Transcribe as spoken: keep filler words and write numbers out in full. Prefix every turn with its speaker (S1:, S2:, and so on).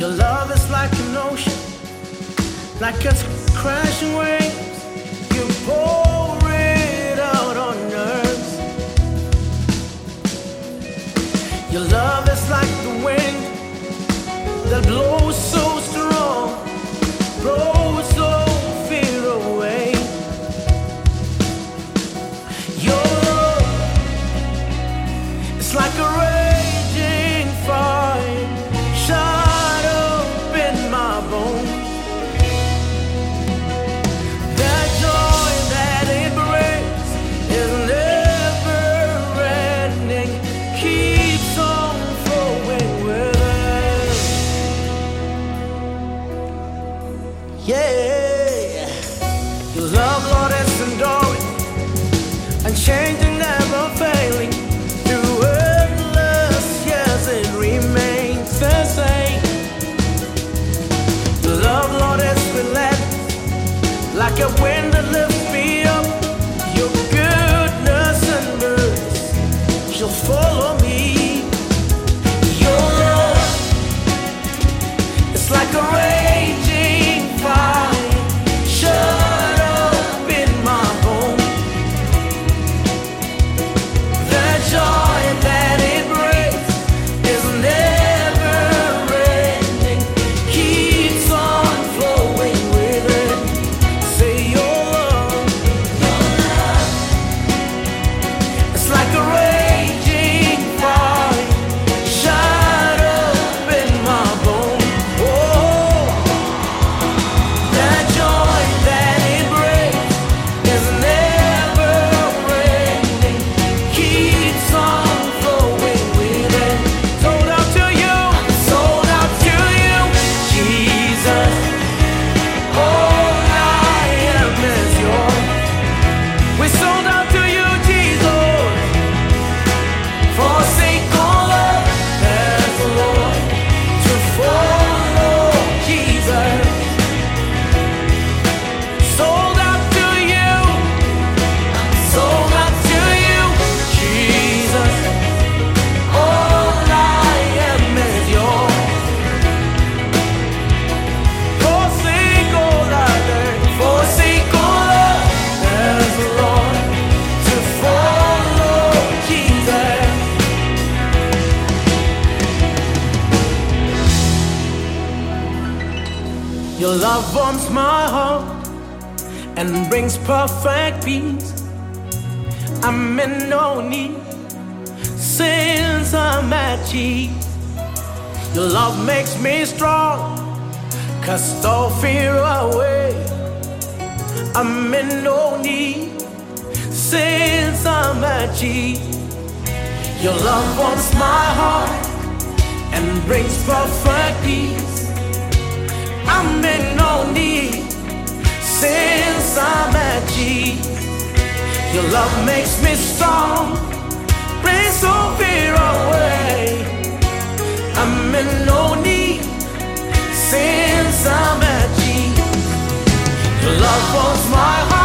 S1: Your love is like an ocean, like a crashing waves. You pour it out on us. Your love is like the wind that blows so strong, blows so fear away. Your love is like a raging fire, shut up in my bones. That joy that it brings is never ending, keeps on flowing with us. Yeah, your love, Lord, is enduring, unchanging, never failing. Through endless years, it remains the same. Your love, Lord, is relentless, like a wind that lifts me up. Your goodness and mercy shall follow me. Your love is like a raging fire, shut up in my bones. The joy that it brings is never ending, keeps on flowing with it. Say your love, your love, it's like a raging fire, shut up in my bones. Oh, that joy that it brings is never ending, keeps on flowing with it. Sold out to you, sold out to you, Jesus. All I am is yours. We sold out to you, Jesus. Forsake all others, Lord, to follow Jesus. Sold out to you, sold out to you, Jesus. All I am is yours. Forsake all others, forsake all others, Lord, to follow Jesus. Your love warms my heart and brings perfect peace. I'm in no need since I'm at peace. Your love makes me strong, cast all fear away. I'm in no need since I'm at peace. Your love warms my heart and brings perfect peace. I'm in no need since I'm at peace. Your love makes me strong, brings all fear away. I'm in no need since I'm at peace. Your love warms my heart